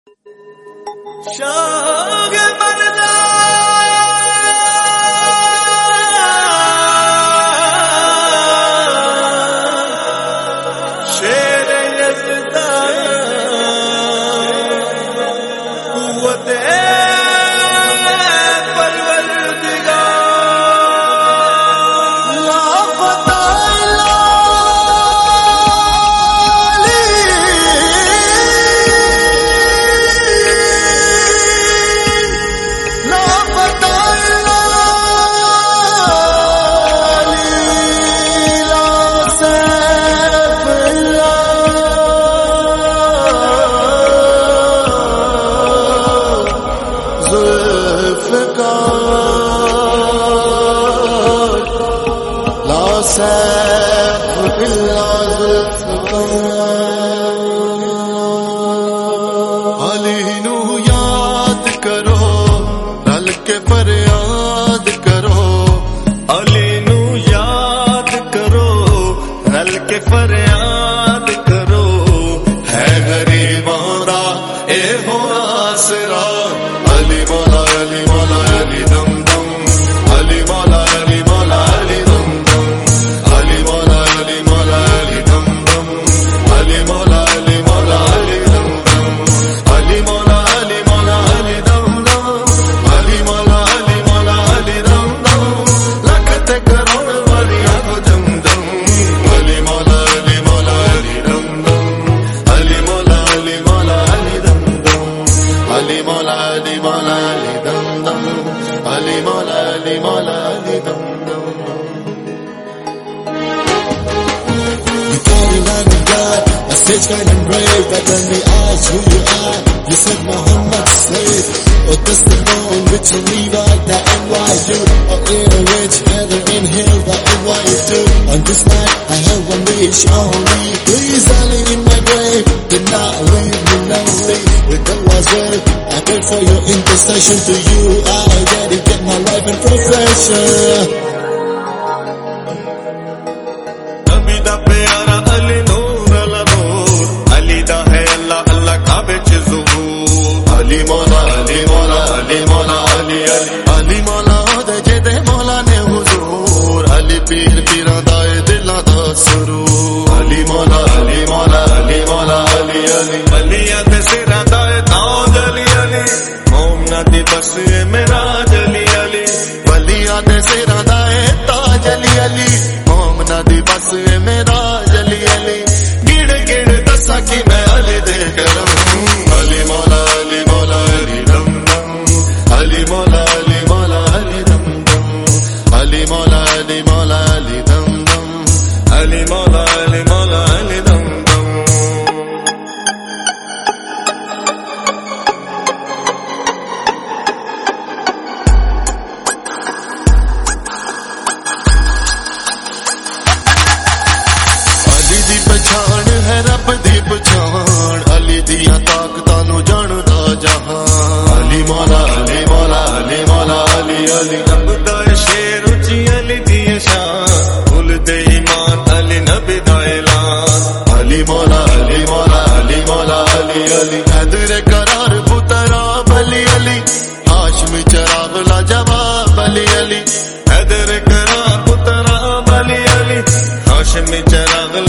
अली नू याद करो रल के फरियाद करो, अली नू याद करो रल के फरियाद करो, है गरीबां दा ए हो आसरा। अली मौला अली मौला अली दम दम, अली मौला अली मौला अली दम दम, अली मौला अली मौला अली दम दम, अली मौला अली मौला अली दम दम, अली मौला अली मौला अली दम दम, अली मौला अली मौला अली दम दम, लख ते करोड़ वालियां को जम दम, अली मौला अली मौला अली दम दम, अली मौला अली मौला अली दम दम, अली मौला अली मौला अली दम दम, अली मौला अली मौला अली दम दम। Message kind and brave, but when we ask who you are, you said Muhammad's slave. Or this the phone which you leave out the NYU, or in a rich heather in hill the NYU. On this night I have one wish only, please only in my grave, did not leave me lonely. With the wazir, I pray for your intercession to you, I dedicate my life and profession. Nabi da pyara Ali no Ali मौला अली मौला अली मौला अली अली अली मौला दे जेदे मौला ने हुजूर, अली पीर पीरां दा दिलां दा सुरूर, अली मौला अली मौला अली मौला अली अली अलियां दे सिरां दा ताज अली अली, मोमना दी बस मेराज अली अली, वलियां दे सिरां दा ताज अली अली, मोमना दी बस मेराज अली अली, गिड़ गिड़ दसा कि मैं अली दे करम, अली मौला अली मौला अली दम दम, अली मौला अली मौला अली दम दम, अली मौला अली मौला अली दम दम, अली मौला अली मौला अली दम दम। अली दी पछाण है रब दी पछाण, अली दिया ताकतां नू जानदा जहां, अली मौला अली मौला अली मौला अली अली रब दा शेर उची अली दी शान, फुल दे ईमान अली नबी दा ऐलान, अली मौला अली मौला अली मौला अली अली हैदर करार पुतरा अली अली, हाशमी चराग ला जवाब अली अली, हैदर करार पुतरा अली अली, हाशमी चराग